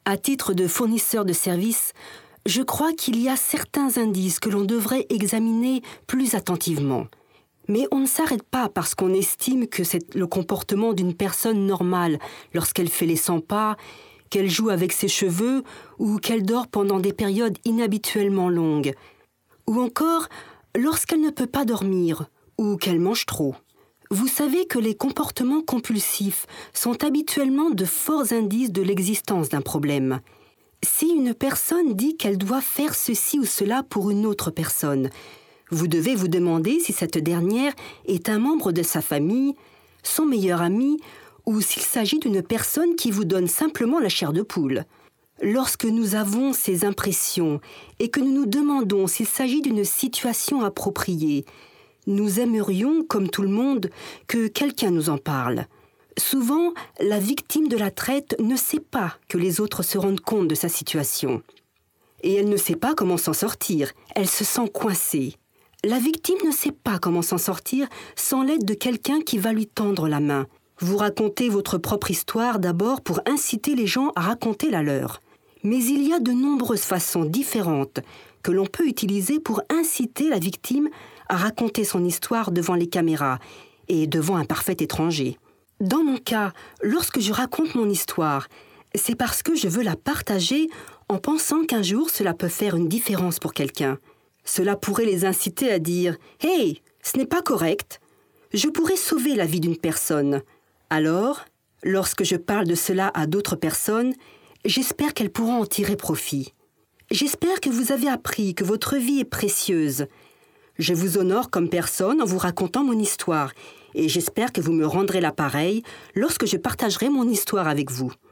À titre de fournisseur de services, je crois qu'il y a certains indices que l'on devrait examiner plus attentivement. Mais on ne s'arrête pas parce qu'on estime que c'est le comportement d'une personne normale lorsqu'elle fait les 100 pas, qu'elle joue avec ses cheveux ou qu'elle dort pendant des périodes inhabituellement longues. Ou encore lorsqu'elle ne peut pas dormir ou qu'elle mange trop. Vous savez que les comportements compulsifs sont habituellement de forts indices de l'existence d'un problème. Si une personne dit qu'elle doit faire ceci ou cela pour une autre personne, vous devez vous demander si cette dernière est un membre de sa famille, son meilleur ami, ou s'il s'agit d'une personne qui vous donne simplement la chair de poule. Lorsque nous avons ces impressions et que nous nous demandons s'il s'agit d'une situation appropriée, nous aimerions, comme tout le monde, que quelqu'un nous en parle. Souvent, la victime de la traite ne sait pas que les autres se rendent compte de sa situation. Et elle ne sait pas comment s'en sortir, elle se sent coincée. La victime ne sait pas comment s'en sortir sans l'aide de quelqu'un qui va lui tendre la main. Vous racontez votre propre histoire d'abord pour inciter les gens à raconter la leur. Mais il y a de nombreuses façons différentes que l'on peut utiliser pour inciter la victime à raconter son histoire devant les caméras et devant un parfait étranger. Dans mon cas, lorsque je raconte mon histoire, c'est parce que je veux la partager en pensant qu'un jour cela peut faire une différence pour quelqu'un. Cela pourrait les inciter à dire « Hey, ce n'est pas correct !» Je pourrais sauver la vie d'une personne. Alors, lorsque je parle de cela à d'autres personnes, j'espère qu'elles pourront en tirer profit. J'espère que vous avez appris que votre vie est précieuse. Je vous honore comme personne en vous racontant mon histoire et j'espère que vous me rendrez l'appareil lorsque je partagerai mon histoire avec vous.